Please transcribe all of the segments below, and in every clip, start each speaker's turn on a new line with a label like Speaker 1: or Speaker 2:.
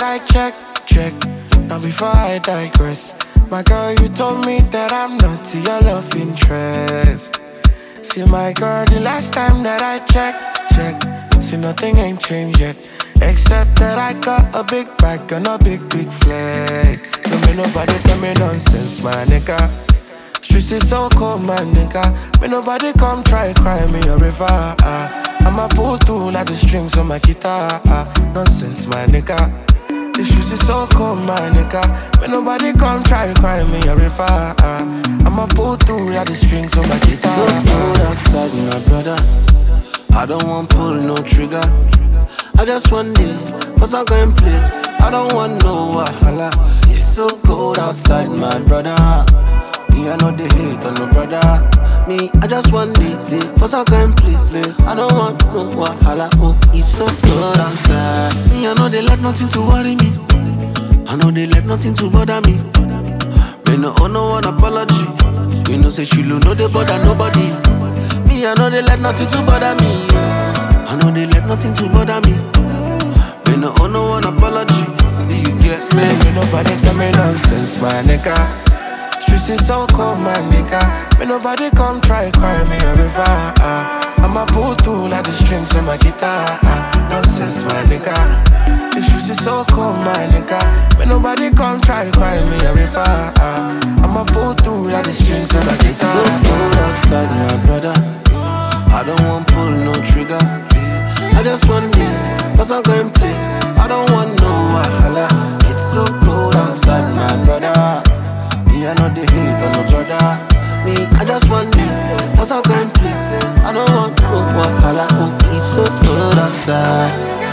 Speaker 1: I check. Now before I digress, my girl, you told me that I'm not your love interest. See my girl, the last time that I check, see nothing ain't changed yet. Except that I got a big bag and a big flag. Don't make nobody tell me nonsense, my nigga. Streets is so cold, my nigga. May nobody come try cry me a river. I'ma pull through like the strings on my guitar. Nonsense, my nigga. The streets is so cold, my nigga. May nobody come try cry me a river. I'ma pull through like the strings on my guitar.
Speaker 2: It's so cold outside, my brother. I don't want pull no trigger. I just want it, cause I'm going place. I don't want no wahala. It's so cold outside, my brother. Me, I know they hate on no brother. Me, I just want it, cause I'm going place. I don't want no wahala. Oh, it's so cold outside. Me, I know they let nothing to worry me. I know they let nothing to bother me. Me no owe no one apology. You know say she know they bother nobody. Me, I know they let nothing to bother me. I know they let nothing to bother me. Me no owe no one apology. Do you get me?
Speaker 1: May nobody tell me nonsense, my nigga. Streets is so cold, my nigga. May nobody come try cry me a river. I'ma pull through like the strings on my guitar. Nonsense, my nigga. The streets is so cold, my nigga. May nobody come try cry me a river. I'ma pull through like the strings on my guitar.
Speaker 2: It's so cold outside, my brother. I don't want pull no trigger. I just want it, cause I'm going place. I don't want no wahala. It's so cold outside, my brother. Me, I know they hate on no brother. Me, I just want it, cause I'm going place. I don't want no wahala. Oh, it's so cold outside.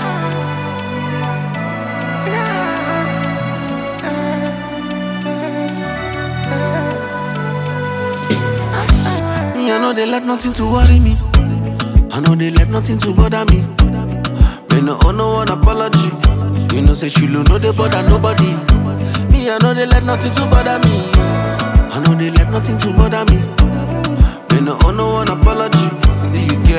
Speaker 2: Me, I know they let nothing to worry me. I know they let nothing to bother me. Me no owe no one apology. You know say she know they bother nobody. Me, I know they let nothing to bother me. I know they let nothing to bother me. Me no owe no one apology. Do you get